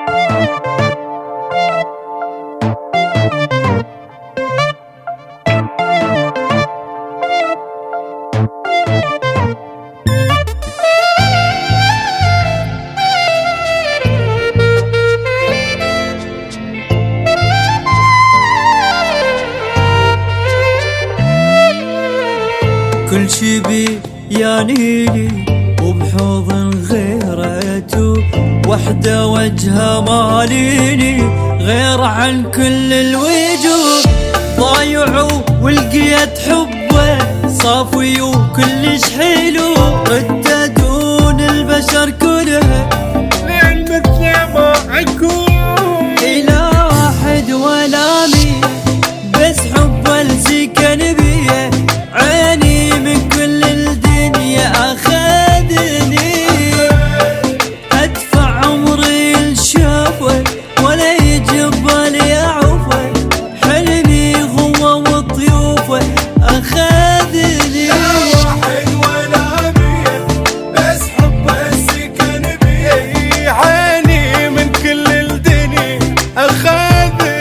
كل شي بي يانيني وبحضن غيرته وحدة وجهها ماليني غير عن كل الوجوه ضايع ولقيت حبه صافي وكلش حلو رددون البشر كلها لعلمك يا ما عكون إلى واحد ولا مية بس حبه لسكن بيه عيني من كل الدنيا أخذني أدفع عمري لشافه ولا يجبالي أعوفه حلمي هو وطيوفه أخذني واحد ولا مية بس حبه سكن بيه عيني من كل الدنيا أخذني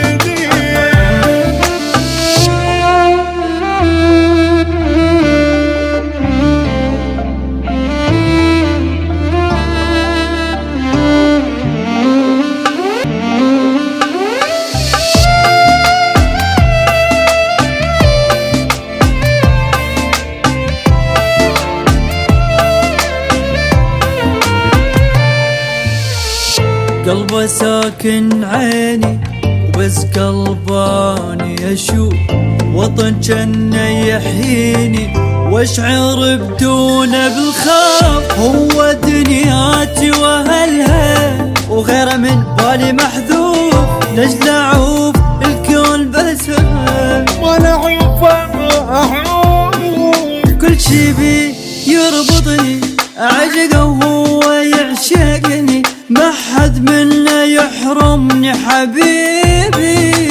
قلبه ساكن عيني وبس قلباني أشوف وطن جنة يحييني واشعر بدونه بالخوف هو دنياتي وأهلها وغيره من بالي محذوف نجل أعوف الكون بس ولا عوفه كل شي بي يربطني أعشقه وهو يعشقني ما حد منا يحرمني حبيبي